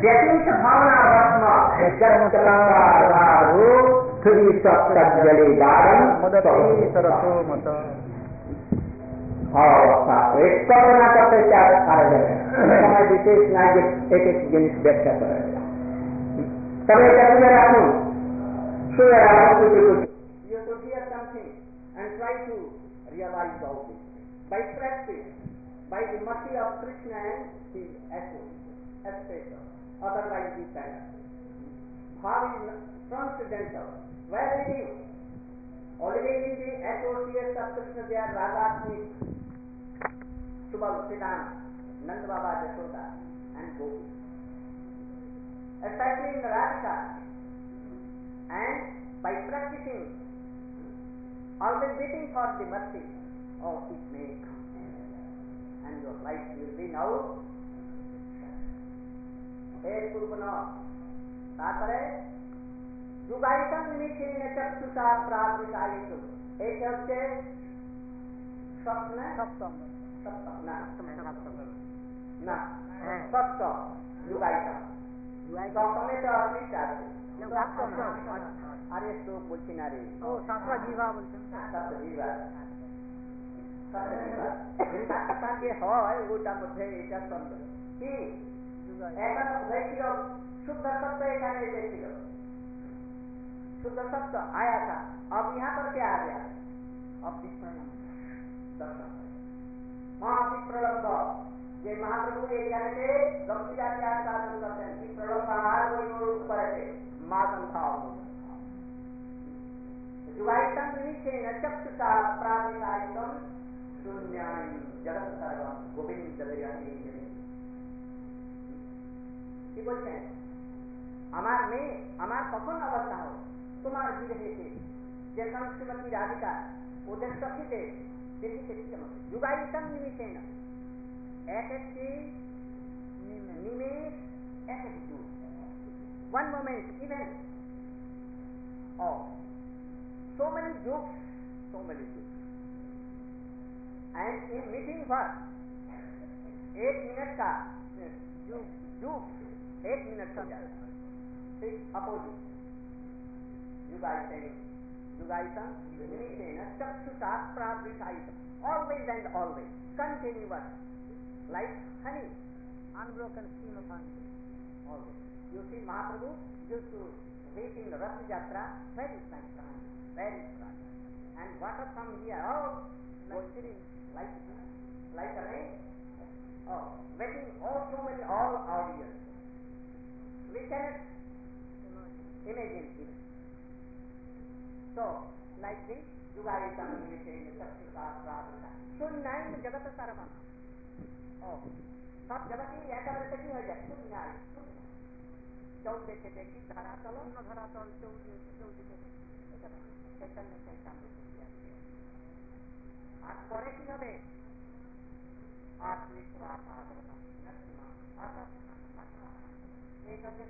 व्यतीत भावनावत्म जगत्कर्ताधारो त्रिसप्तजले दारम मुदते सरसो मत। अवस्था एक कल्पना करते क्या सारे समय विशेष नागरिक एक एक जिनिस व्याख्या करेगा तब कैसे राखूं सुने राखूं कुछ you should hear something and try to realize all this by practice by the mercy of Krishna and his associates otherwise we cannot bhav is transcendental where we live always in the associates of Krishna they are Radha Subal, Siddham, Nand Baba, Jashoda, and Gopi. Especially in the Radhika, and by practicing, always waiting for the mercy, oh, it may come, and your life will be now. Hey, Purvana, Tatare, Yugaitam Nimikhina Chaksusa Pratisaitu. Ek hafte, Sapna, না সত্য যুগাইতা সপ্তমে তো অশ্লীলতা আছে আরে শ্লোক বলছি না রে ও সপ্তজিহ্বা বলছেন সপ্তজিহ্বা সপ্তজিহ্বা যে হয় ওটার মধ্যে এটা সত্য কি এখন হয়েছিল शुद्ध सत्य এখানে এসেছিল शुद्ध सत्य आया था अब यहाँ पर क्या आ गया अब विप्रलम्ब दर्शन महाविप्रलम्ब ये महाप्रभु ये कहते गंभीर आचार साधन करते हैं विप्रलम्ब आहार को ऊपर है मातम था जुगाइतम निश्चयेन चक्षुषा प्रातिकारिकम शून्यानि जगत सर्वम गोविंद विरहे কি বলছেন আমার মেয়ে আমার কখন অবস্থা হবে তোমার বিরহেতে যেখানে শ্রীমতী রাধিকা ওদের সখীতে দেখিতে কেমন যুগায়িতম নিমিষেন এক একটি নিমেষ এক এক যুগ one moment even oh so many jokes and in meeting what 1 minute का जुग 1 मिनट हो जाएगा ठीक अपोजिट युगाइतम निमिषेन चक्षुषा प्रावृतायितम always and always continuous like honey unbroken stream of honey always you see Mahaprabhu used to wait in the Rath Yatra very nice and water from here oh like a rain oh waiting oh so many all audience we cannot imagine it so like this युगायितम निमिषेन चक्षुषा प्रावृता शून्याय जगत सर्वम oh सब जगत ही एकाग्र की हो जाए शून्याय चौथ देखे देखी धारा चलो न धरा तल चौथ चैतन्य चैतन्य आज परे की হবে आत्मिक एक हज़ार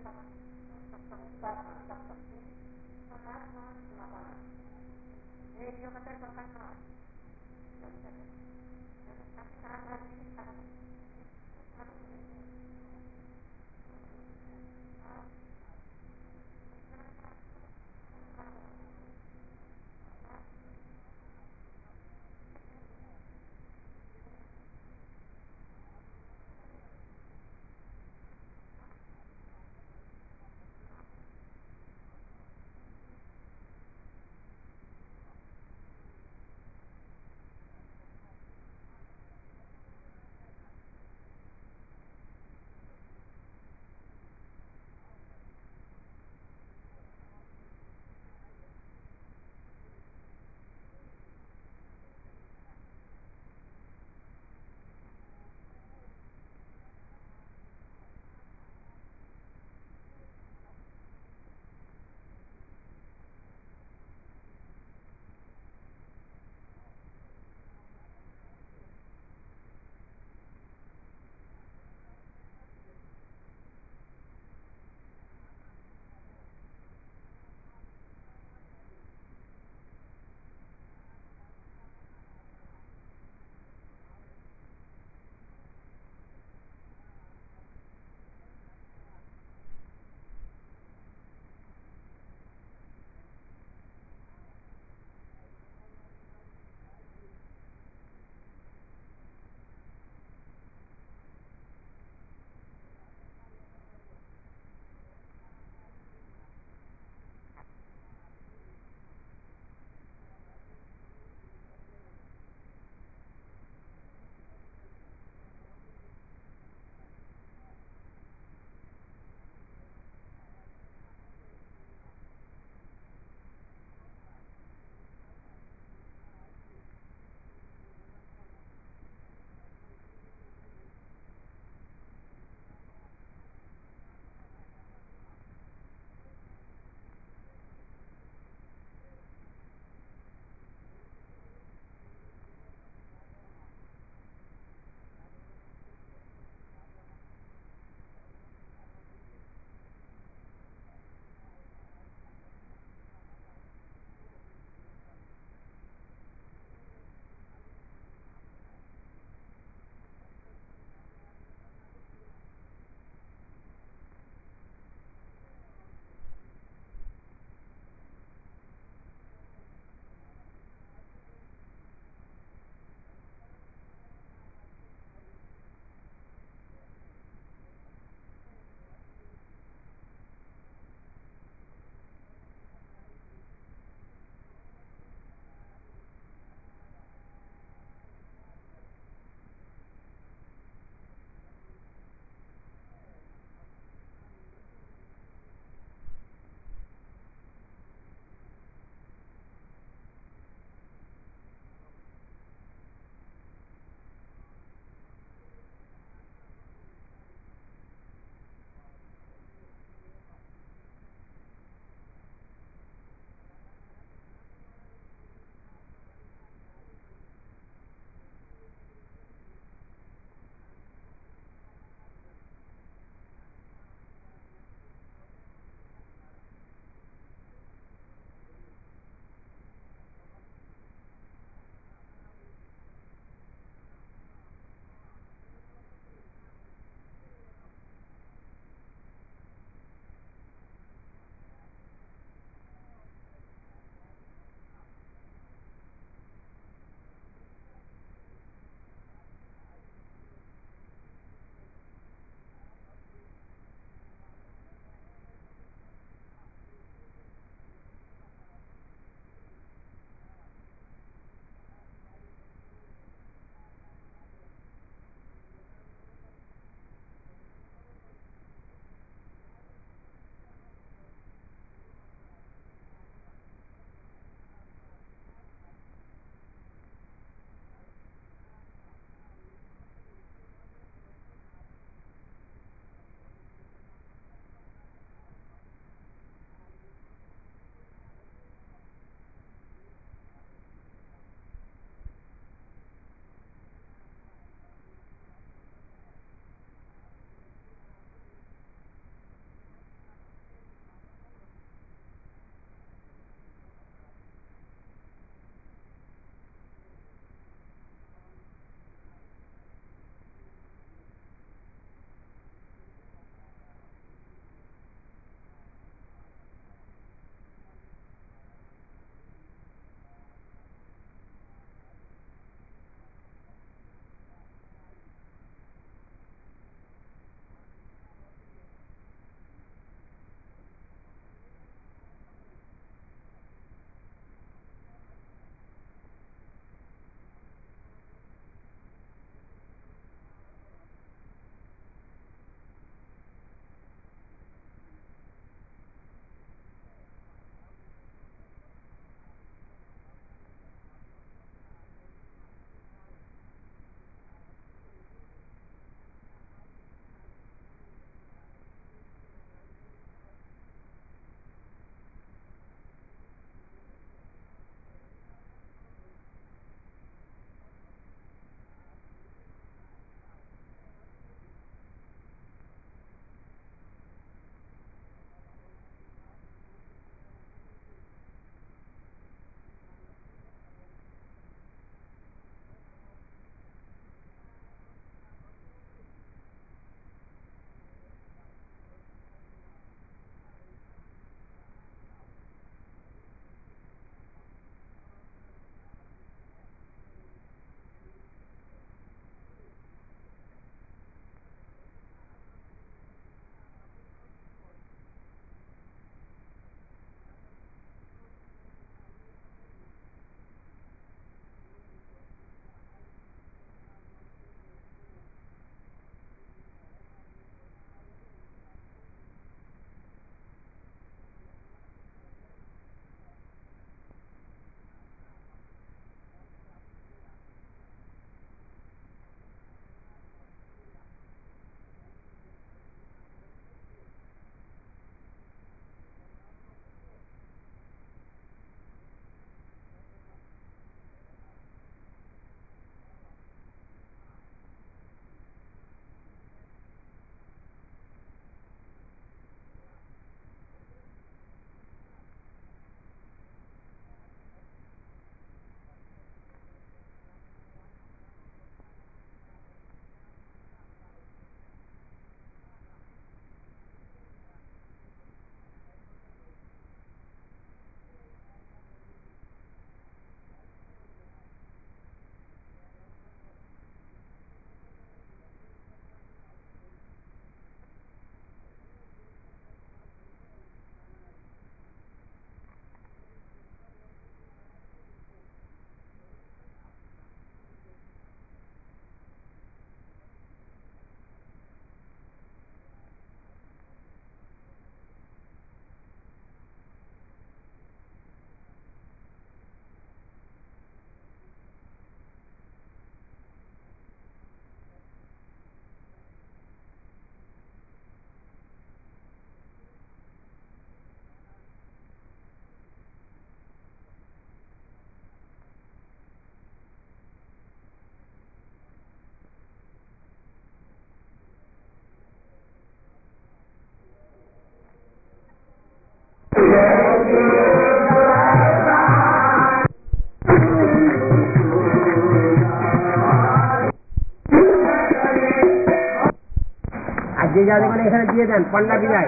যাবে মানে এখানে দিয়ে দেন পান্ডা বিদায়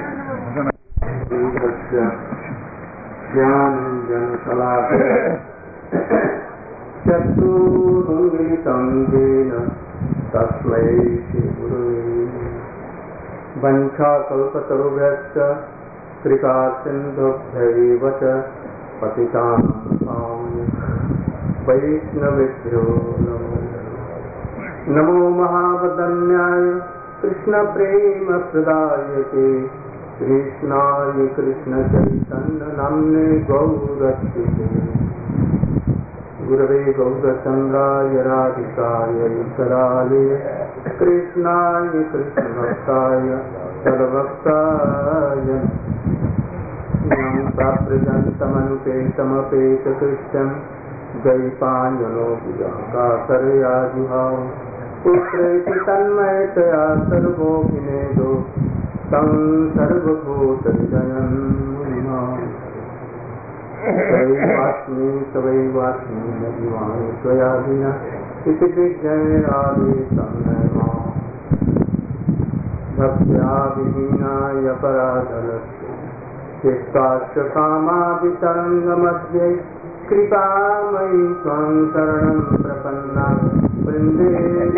तस्मै श्रीगुरुवे वंशाकल्पतरुभ्यश्च कृपा सिन्धुभ्यैव च पतितानां वैष्णवेभ्यो नमो महावदन्याय कृष्णप्रेमप्रदायते कृष्णाय कृष्णचैतन्यनाम्ने गौरक्षिते गुरवे गौरचन्द्राय राधिकाय विठलाय कृष्णाय कृष्णभक्ताय सर्वभक्ताय प्राप्तमनुपेतमपेतकृत्यं जयपाञ्जनो कातरयाजुहाव पुत्रेति तन्मयतया सर्वोऽभिनेदो तं सर्वभूतहृदयं मुनिमान् सवैवास्मि नदिवानि त्वया विना इति विज्ञैरादि तन्मयमा भक्त्या विहीनाय पराधरस्य चित्ताश्च कामादितरङ्गमध्ये कृपामयि त्वं शरणं प्रपन्ना वृन्दे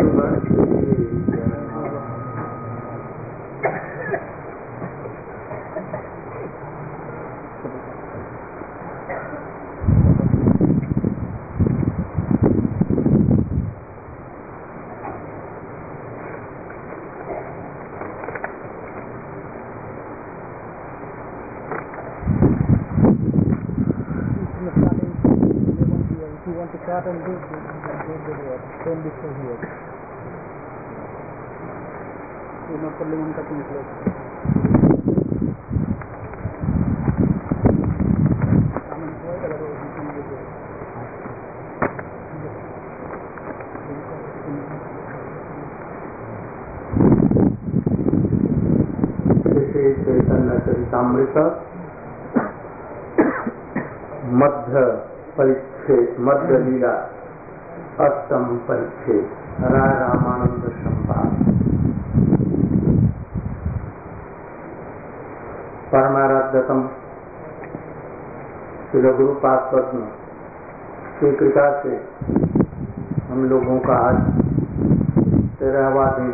And do don't disturb here. You're not pulling on cutting close. चैतन्य चरितामृत मध्य परिच्छेद मध्य लीला अष्टम परिच्छेद राय रामानंद संवाद परमाराध्यतम श्री गुरुपाद पद्म की कृपा से हम लोगों का आज 13वां दिन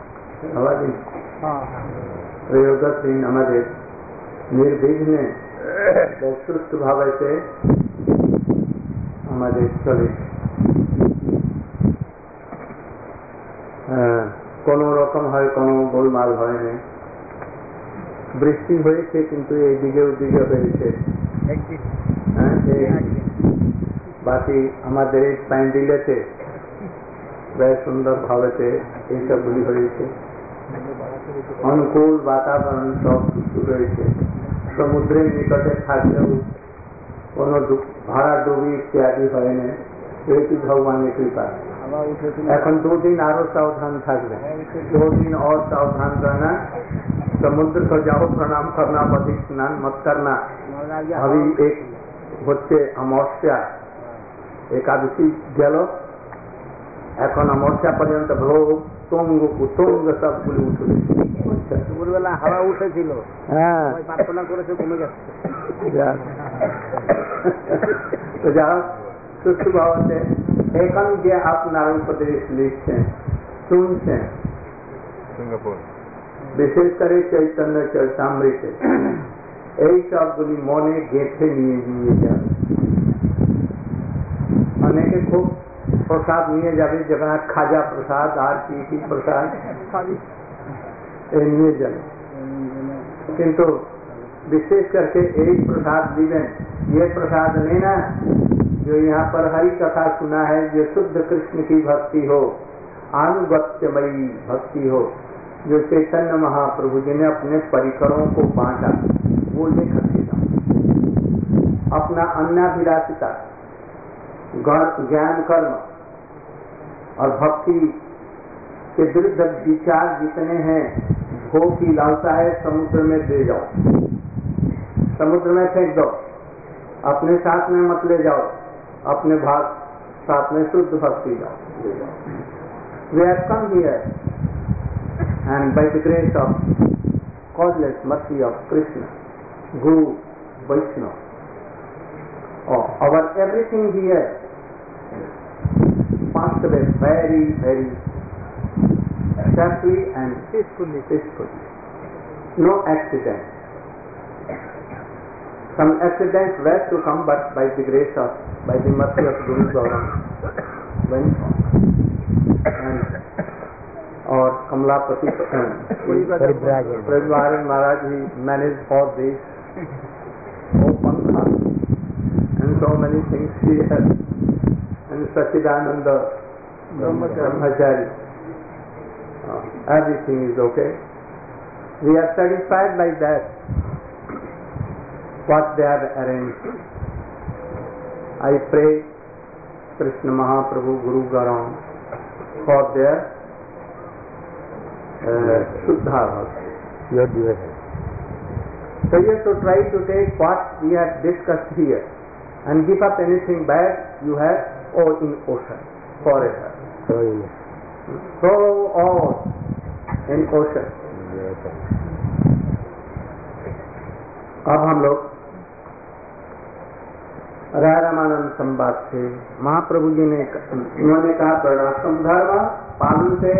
प्रयोगत दिन हमारे निर्विघ्न সুস্থ ভাবে আমাদের চলে কোন রকম হয় কোনো গোলমাল হয় না বৃষ্টি হয়েছে কিন্তু এইদিকে ওদিকে হয়েছে বাকি আমাদের এই প্যান্ডেলেতে বেশ সুন্দর ভাবে এইসবগুলি হয়েছে অনুকূল বাতাবরণ সব কিছু রয়েছে সমুদ্রের নিকটে থাকলেও কোন ভাড়া ডুবি ইত্যাদি হয় না এটি ভগবানের কৃপা এখন 2 दिन আরো সাবধান থাকবে 2 दिन और सावधान रहना समुद्र को जाओ प्रणाम करना पति स्नान मत करना अभी एक হচ্ছে অমাবস্যা একাদশী গেল এখন অমাবস্যা পর্যন্ত ভোগ তুঙ্গ কুতুঙ্গ সবগুলি উঠবে দুপুরবেলা হাওয়া উঠেছিল হ্যাঁ প্রার্থনা করেছে কমে গেছে তো যাও সুস্থ ভাবে এখন যে আপনার উপদেশ লিখছেন শুনছেন সিঙ্গাপুর বিশেষ করে চৈতন্য চরিতামৃতে এই সবগুলি মনে গেঁথে নিয়ে যাবে অনেকে খুব প্রসাদ নিয়ে যাবে যেমন খাজা প্রসাদ আর কি প্রসাদ নিয়ে যাবে কিন্তু विशेष करके एक प्रसाद दिवन ये प्रसाद लेना जो यहाँ पर हरि कथा सुना है जो शुद्ध कृष्ण की भक्ति हो आनुगत्यमयी भक्ति हो जो चैतन्य महाप्रभु जी ने अपने परिकरों को बांटा वो लेकर के जाओ अपना अन्नाभिलाषिता ज्ञान कर्म और भक्ति के विरुद्ध विचार जितने हैं भोग की लालसा है समुद्र में दे जाओ समुद्र में फेंक दो अपने साथ में मत ले जाओ अपने भाग साथ में शुद्ध भक्ति ले जाओ व्याकरण भी है and by the grace of causeless mercy of Krishna, Guru, Vaishnava, our everything here passed away very, very safely and peacefully. No accident. Some accidents were to come, but by the grace of, by the mercy of Guru Gauranga, went on. And our Kamalapati Prabhupada Maharaj, he managed all this, and so many things he has, and Sachidananda Brahmachari, everything is okay. We are satisfied like that, what they have arranged. I pray Krishna Mahaprabhu, Guru Gauranga, for their Shuddha Bhakti. Your devotion. So you have to try to take what we have discussed here and give up anything bad you have in ocean forever. Throw all in ocean. अब हम लोग रामानंद संवाद से महाप्रभु जी ने उन्होंने कहा वर्णाश्रम धर्म पालन से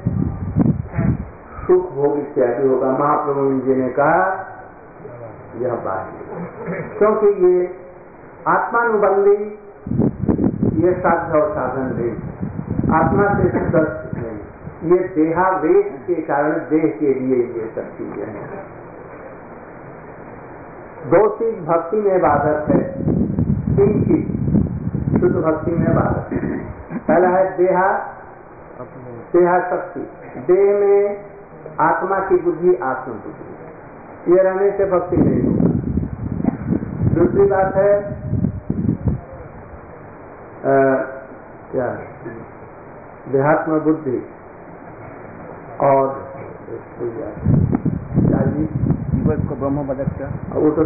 सुख भोग इत्यादि होगा। महाप्रभु जी ने कहा यह बात, क्योंकि ये आत्मानुबंधी, ये साध्य और साधन नहीं, आत्मा से सदस्य नहीं, ये देहावेश के कारण देह के लिए ये सब चीजें हैं। दो चीज भक्ति में बाधक है, तीन चीज शुद्ध भक्ति में बाधक है। पहला है देहाशक्ति, देह में आत्मा की बुद्धि, आत्मबुद्धि, ये रहने से भक्ति नहीं होगा। दूसरी बात है क्या, देहात्म बुद्धि और को ब्रह्म बदकता, वो तो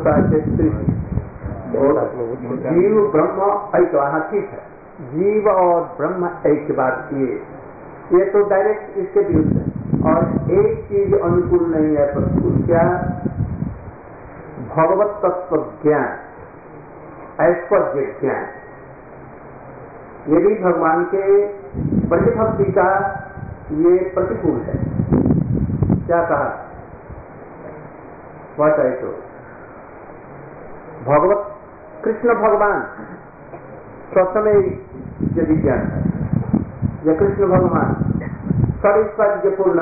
जीव ब्रह्म ऐक्य, हाँ ठीक है, जीव और ब्रह्म ऐक्य बात ये तो डायरेक्ट इसके विरुद्ध है। और एक चीज अनुकूल नहीं है प्रतिकूल, क्या, भगवत तत्व ज्ञान, ऐश्वर्य ज्ञान, ये भी भगवान के प्रतिभक्ति का ये प्रतिकूल है। क्या कहा, what I told, भगवत कृष्ण भगवान स्वसमय यदि ज्ञान है, या कृष्ण भगवान सर्वैश्वर्य पूर्ण,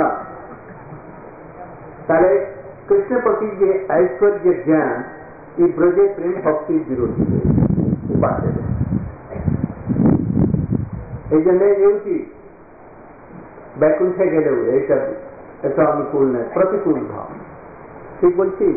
ताले कृष्ण प्रति ये ऐश्वर्य ज्ञान ये ब्रजे प्रेम भक्ति विरोधी उपास्य है। এই জন্য এউটি बैकुंठे গেলে এটা এটা অনুকূল নয়, প্রতিকূল ভাব। ঠিক বলছি?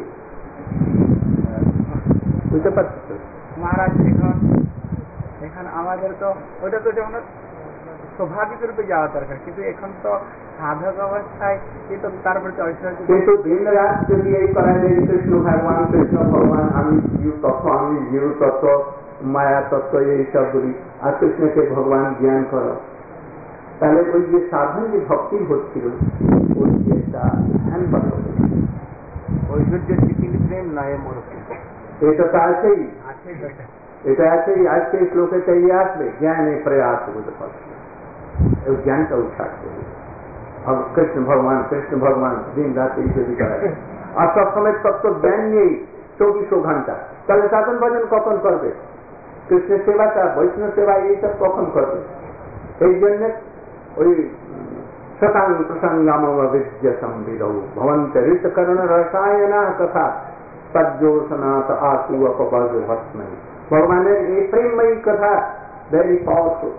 বুঝতে পারছি তো মহারাজ। এখন আমাদের তো ওটা তো যেমন স্বাভাবিক রূপে যাওয়া দরকার, কিন্তু এখন তো সাধক অবস্থায় কিন্তু তার প্রতি ঐশ্বর্য, কিন্তু দিন রাত যদি এই করা যায় কৃষ্ণ ভগবান আমি জীব তত্ত্ব, আমি জীব তত্ত্ব, মায়া তত্ত্ব, এই সবগুলি আর কৃষ্ণকে ভগবান জ্ঞান করো, তাহলে ওই যে সাধন যে ভক্তি হচ্ছিল ওই যে একটা ধ্যান পাত্র ঐশ্বর্য স্মৃতি প্রেম নয় মরকে, এটা তো আছেই, এটা আছেই। আজকে শ্লোকে চাইয়ে আসবে জ্ঞানে প্রয়াস বুঝতে পারছে, ज्ञान का उठाट कृष्ण भगवान दिन रात यही करा और सब समय तब तो ज्ञान नहीं 24 घंटा তাহলে সাধন ভজন কখন করবে, কৃষ্ণ সেবাটা বৈষ্ণব সেবা এই সব কখন করবে? এই জন্য ওই শতাং প্রসঙ্গম বিদ্য সম্বিদৌ ভবন্ত ঋতকরণ রসায়না কথা তজ্জোষনাথ आसु अपबज भस्मै। भगवाনের এই প্রেমময়ী কথা वेरी पावरफुल।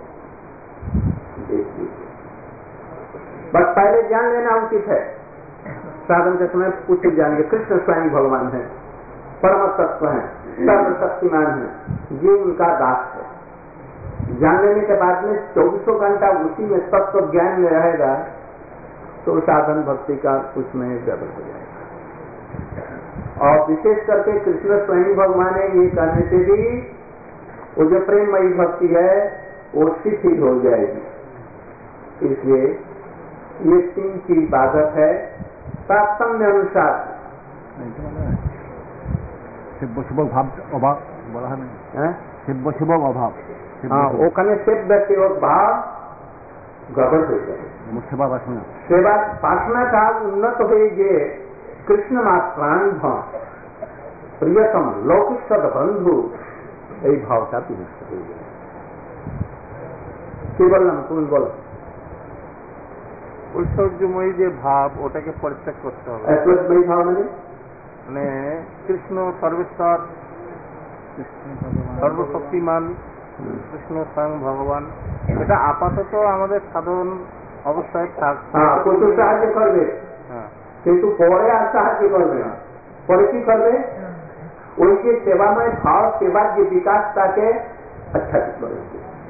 बस पहले जान लेना उचित है, साधन के समय उचित जानेंगे। कृष्ण स्वयं भगवान है, परम तत्व है, सर्वशक्तिमान है, ये उनका दास है। जान लेने के बाद में 24 घंटा उसी में तत्व ज्ञान में रहेगा तो साधन भक्ति का उसमें गड़बड़ हो जाएगा। और विशेष करके कृष्ण स्वयं भगवान है, ये करने से भी वो जो प्रेममयी भक्ति है वो शिथिल हो जाएगी। इसलिए ये 3 की इबादत है तात्म्य अनुसार। सेव्य सेवक भाव अभाव বলা হয় না, সেব্য সেবক অভাব। हाँ, ওখানে সেব্য সেবক ভাव গড়বড় হয়ে যাবে। সেবা বাসনা, সেবা বাসনাটা উন্নত হয়ে গিয়ে কৃষ্ণ মা প্রাণ ধন প্রিয়তম লৌকিক সদ বন্ধু এই ভাবটা বিনষ্ট হয়ে যাবে। কি বললাম তুমি বলো? ঐশ্বর্যময়ী যে ভাব ওটাকে পরিত্যাগ করতে হবে। ঐশ্বর্যময়ী ভাব মানে কৃষ্ণ সর্বেশ্বর, সর্বশক্তিমান কৃষ্ণ স্বয়ং ভগবান, এটা আপাতত আমাদের সাধারণ অবস্থায় প্রচুর সাহায্য করবে, কিন্তু পরে আর সাহায্য করবে না। পরে কি করবে? ওই যে সেবাময় ভাব, সেবার যে বিকাশ তাকে আচ্ছাদিত করবে।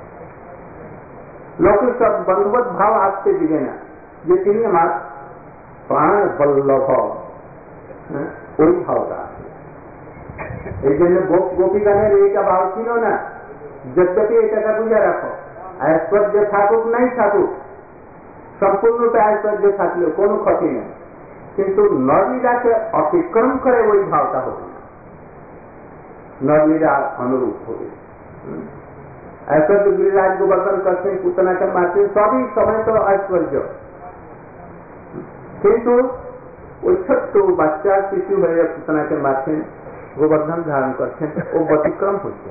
লৌকিক সব বন্ধুবৎ ভাব আসতে দিবে না যে তিনি আমার প্রাণ বল্লভ, ওই ভাবটা। এই জন্য গোপীগানের এইটা ভাব ছিল না। যদ্যপি এটাকে বুঝে রাখো, ঐশ্বর্য থাকুক নাই থাকুক, সম্পূর্ণটা ঐশ্বর্য থাকলেও কোনো ক্ষতি নেই, কিন্তু নরলীলাকে অতিক্রম করে ওই ভাবটা হবে না, নরলীলা অনুরূপ হবে। ঐশ্বর্য গিরিরাজ গোবর্ধন করছেন, পুতনাকে মারছেন, সবই সময় তো ঐশ্বর্য, কিন্তু ওই ছোট্ট বাচ্চা শিশু হয়ে পুতনাকে মারছেন, গোবর্ধন ধারণ করছেন, ও ব্যতিক্রম হচ্ছে।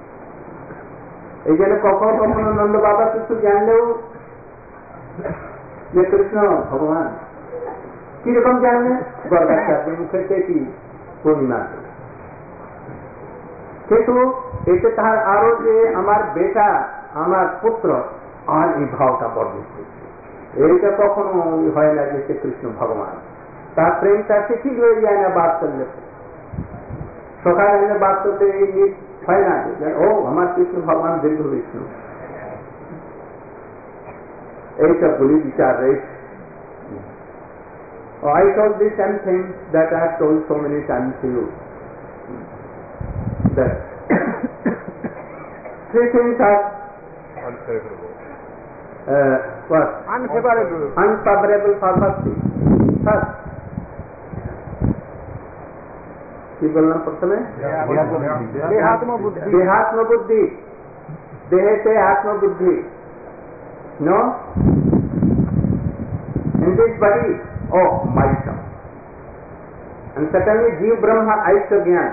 এই জন্য কখনো কখনো নন্দ বাবা কিছু জানলেও যে কৃষ্ণ ভগবান কিরকম জানলেন, গর্ভাচার্যের মুখে কি পূর্ণিমা, কিন্তু এতে তার আরো যে আমার বেটা আমার পুত্র আর এই ভাবটা বর্ধিত হচ্ছে। এইটা কখনো হয় না যে সে কৃষ্ণ ভগবান, তার প্রেমটা শিথিল হয়ে যায় না বাদ করলে। সকালে বাদ করতে হয় না ও আমার কৃষ্ণ ভগবান দীর্ঘ বিষ্ণু, এইসবগুলি বিচার রয়েছে। I told the same thing that I have told so many times to you, that 3 things are what? Unfavorable for bhakti. First, কি বললাম প্রথমে? দেহাত্মবুদ্ধি, দেহেতে আত্মবুদ্ধি। No? In this body, oh, myself. And secondly, Jiv Brahma Aishya Gyan.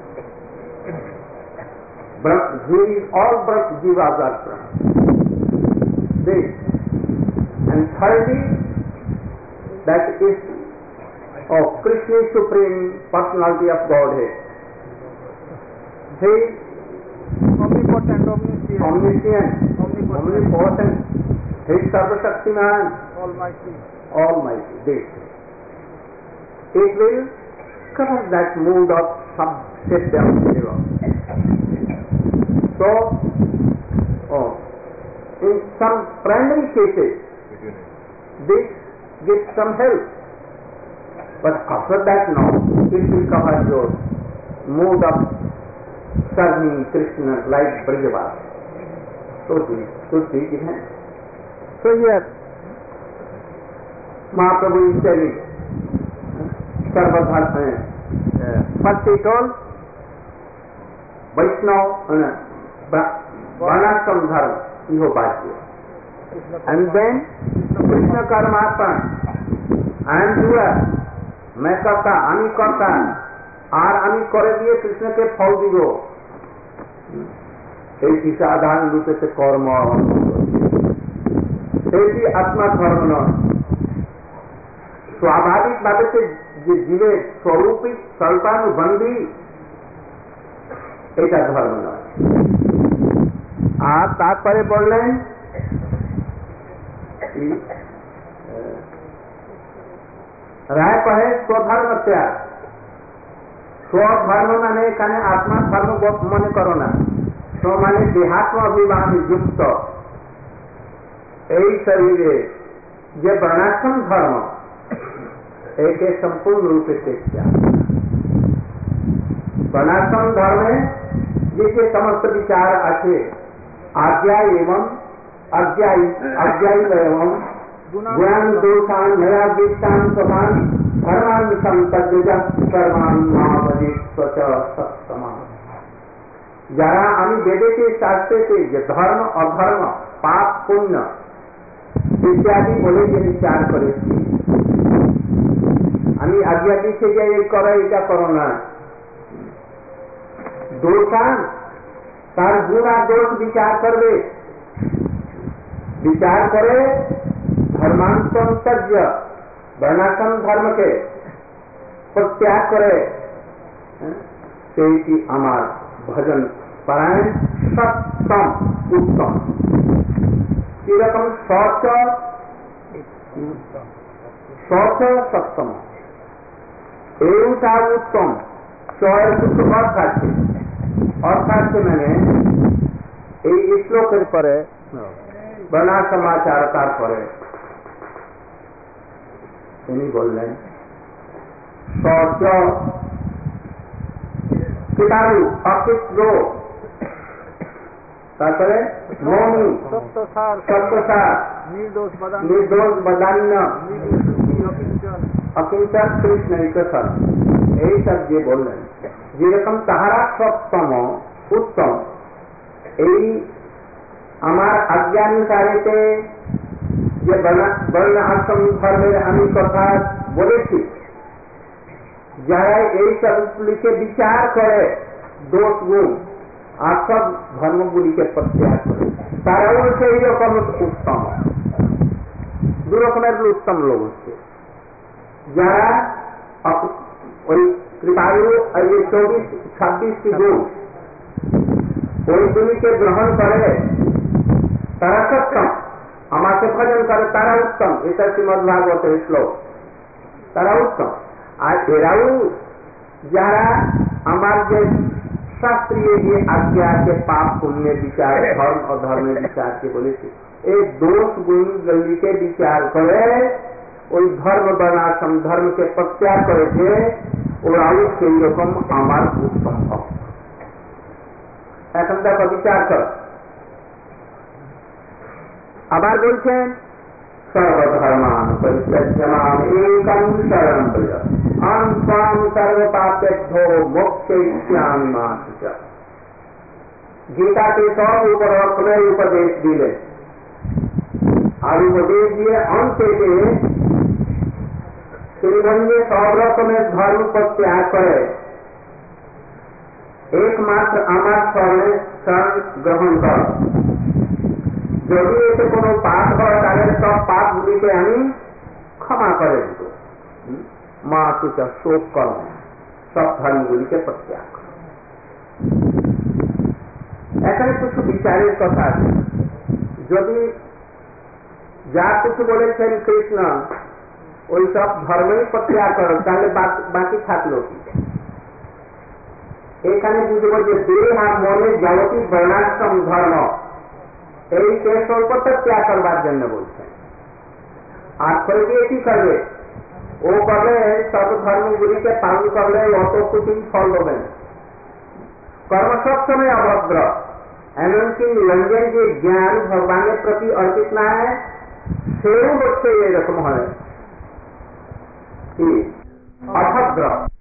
Jiv is all Jivas are Brahma. This. And thirdly, that is Krishna is Supreme Personality of Godhead. He is omnipotent, omniscient, omnipotent. He is Sarvashaktiman, Almighty. This. It will cover that mood of sub-system. So, in some primary cases, this gives some help. But after that, no, it will cover your mood of serving Krishna like Brajavas. So this should be given. So here, Mahaprabhu is telling, first he told Vaishnava, Varnashram Dharma, Iho Bhajya. And then Krishna Karmarpan, I am doer, मैं करता, আমি করতা, আর আমি করে দিয়ে কৃষ্ণকে ফল দিব, এই সাধারণ রূপে কর্ম এটি আত্মা ধর্ম নয়। স্বাভাবিক ভাবে যে জীবের স্বরূপিক স্বল্পানুবন্ধী, এটা ধর্ম নয়। আর তারপরে বললেন রায় পাহে স্বধর্ম ত্যাগ। স্বধর্ম মানে এখানে আত্মার ধর্ম মনে করো না, স্ব মানে দেহাত্ম অভিমান যুক্ত এই শরীরে যে বর্ণাশ্রম ধর্ম, একে সম্পূর্ণ রূপে ত্যাগ। বর্ণাশ্রম ধর্মে যে সমস্ত বিচার আছে, আজ্ঞা এবং অজ্ঞায়ী এবং ज्ञान दोषान नया दीक्षान समान धर्मान संपद्य कर्मान महावजित सत्समान। যারা আমি বেদেতে শাস্ত্রেতে যে ধর্ম অধর্ম পাপ পুণ্য ইত্যাদি বলে যে বিচার করেছি, আমি আজ্ঞা দিচ্ছি যে এই করো এটা করো না। দোষান তার গুণ আর দোষ বিচার করবে, বিচার করে ধর্মান্তর্য বর্ণাশ্রম ধর্মকে প্রত্যাগ করে সেইটি আমার ভজন পরায়ণ সত্যম উত্তম। কিরকম শৌচ শৌচ সত্যম এইটা উত্তম। চয়ের কিছু অর্থ আছে, অর্থ আছে মানে এই শ্লোকের পরে বর্ণা সমাচার তারপরে তিনি বললেন শৌচ কিটারু অকৃত্র, তারপরে মৌনী সত্যসার নির্দোষ বদান্য অকিঞ্চন কৃষ্ণ নিকষণ, এই সব যে বললেন যেরকম তাহারা সপ্তম উত্তম। এই আমার আজ্ঞানুসারেতে যে বর্ণ আশ্রম ধর্মের আমি কথা বলেছি, যারা এই সবগুলিকে বিচার করে দোষ গুণ আর সব ধর্মগুলিকে প্রত্যাগ করে তারাও সেই রকম উত্তম। দু রকমের উত্তম লোক হচ্ছে যারা ওই কৃপালু 24-26টি গুণ ওইগুলিকে গ্রহণ করে তারা সত্যম, আমাকে ভজন করে তারা উত্তম। এটা শ্রীমদ ভাগবতের শ্লোক, তারা উত্তম। আর এরাও যারা আমার যে শাস্ত্রীয় যে আজ্ঞা আছে পাপ পুণ্যের বিচার ধর্ম অধর্মের বিচারকে বলেছে, এই দোষ গুণগুলিকে বিচার করে ওই ধর্ম বর্ণাশ্রম ধর্মকে প্রত্যাগ করেছে, ওরাও সেই রকম আমার উত্তম ভক্ত। এখন দেখো বিচার কর। আবার বলছেন সর্বধর্মান পরিত্যাজ্যমাম একম শরণম ব্রজ আহং ত্বাং সর্বপাপেভ্যো মোক্ষয়িষ্যামি মা শুচা। গীতাকে সব উপরোক্তভাবে উপদেশ দিলেন, আর উপদেশ দিয়ে অন্তে তিনি বললেন সব রকমের ধর্ম প্রত্যাগ করে একমাত্র আমার শরণে শরণ গ্রহণ কর। যদি এতে কোনো পাপ হয় তাহলে সব পাপ গুলিকে আমি ক্ষমা করে দেব। মা তুচা শোক কর, সব ধর্মগুলিকে প্রত্যাগ কর। এখানে কিছু বিচারের কথা আছে। যদি যা কিছু বলেছেন কৃষ্ণ ওই সব ধর্মই প্রত্যাগ করো, তাহলে বাকি থাকলো কি? এখানে বুঝব যে দেহ আর মনের যাবতীয় বর্ণাশ্রম ধর্ম এই সর্বত্র ত্যাগ করবার জন্য বলছেন। আর ফলে দিয়ে কি করবে? ও কবে সব ধর্মগুলিকে পালন করলে অত কুটিম ফল দেবেন। কর্ম সবসময় অভদ্র, এমনকি নিরঞ্জন যে জ্ঞান ভগবানের প্রতি অর্পিত না হয় সেও হচ্ছে এরকম হয় অভদ্র।